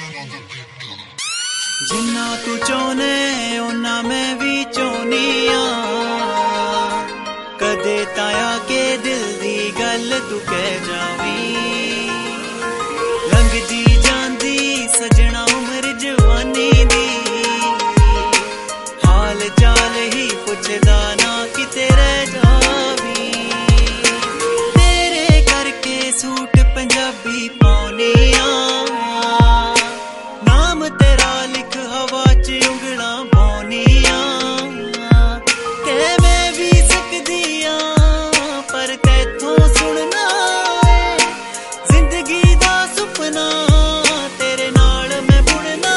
जिन्ना तू चाहने उन्ना मैं भी चाहनी कदे ताया के दिल दी गल तू कह जावी लंघदी जांदी सजना उम्र जवानी दी हाल चाल ही पुछदा ना किते रह जावी तेरे करके सूट पंजाबी पाउनी नाम तेरा लिख हवा च उंगला पाउनिया के मैं भी सकदी पर तैथों सुनना जिंदगी दा सुपना तेरे नाल मैं बुनना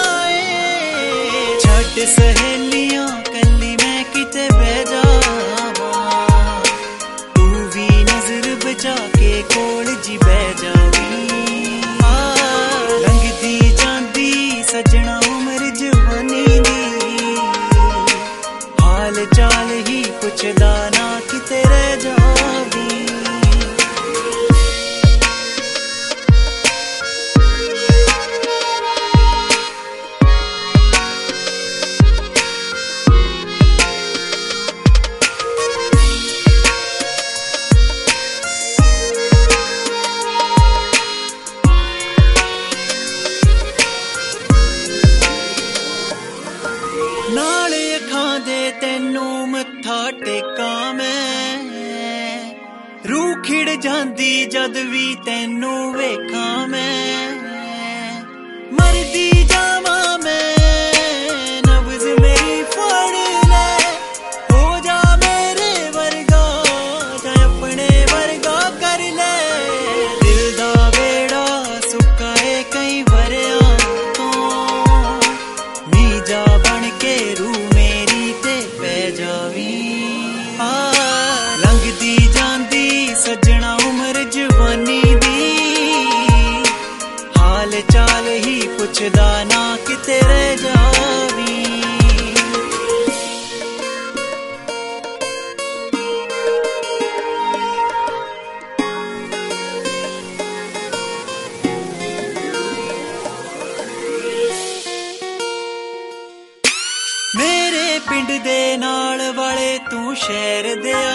छड्ड सहेलियां कल्ली मैं किते बह जावां तू भी नजर बचा के कोल जी बह जावी लंघदी जांदी सजना उम्र जवानी दी हाल चाल ही पुछदा ना किते रह जावी नाल अखां दे तैनू मत्था टेका मैं रूह खिड़ जांदी जद भी तैनू वेखां मैं मरदी जावां मैं नब्ज़ मेरी फड़ ले हो जा मेरे वर्गा जां अपने वर्गा कर ले दिल दा बेड़ा सुक्का है कई वरियां तो नी जा बन के रूह मेरी ते पै जावी लंघदी जांदी सजना उम्र जवानी दी हाल चाल ही पुछदा ना किते रह जावी मेरे पिंड दे नाल वाले तू शहर दिया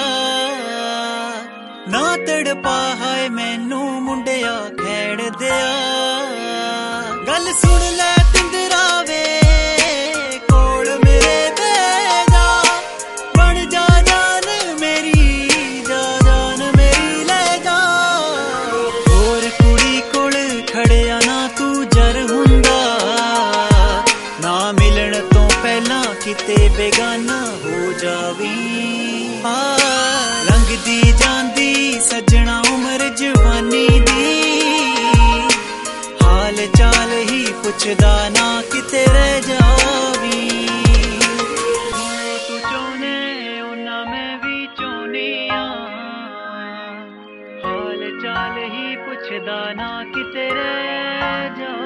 ना तड़पा हाय मैनू मुंडिया खैड़ दिया गल सुन ले तिंदरा वे कोल मेरे बह जा बन जा जान मेरी जा जान मेरी ले जा होर कुड़ी कोल खड़िया ना तू जर हुंदा ना मिलन तो पहला किते बेगाना हो जावी लंघदी जांदी सजना उम्र जवानी दी हाल चाल ही पुछदा ना किते रह जावी तू चाहने उन्ना मैं भी चाहनी हाल चाल ही पुछदा ना किते रह जा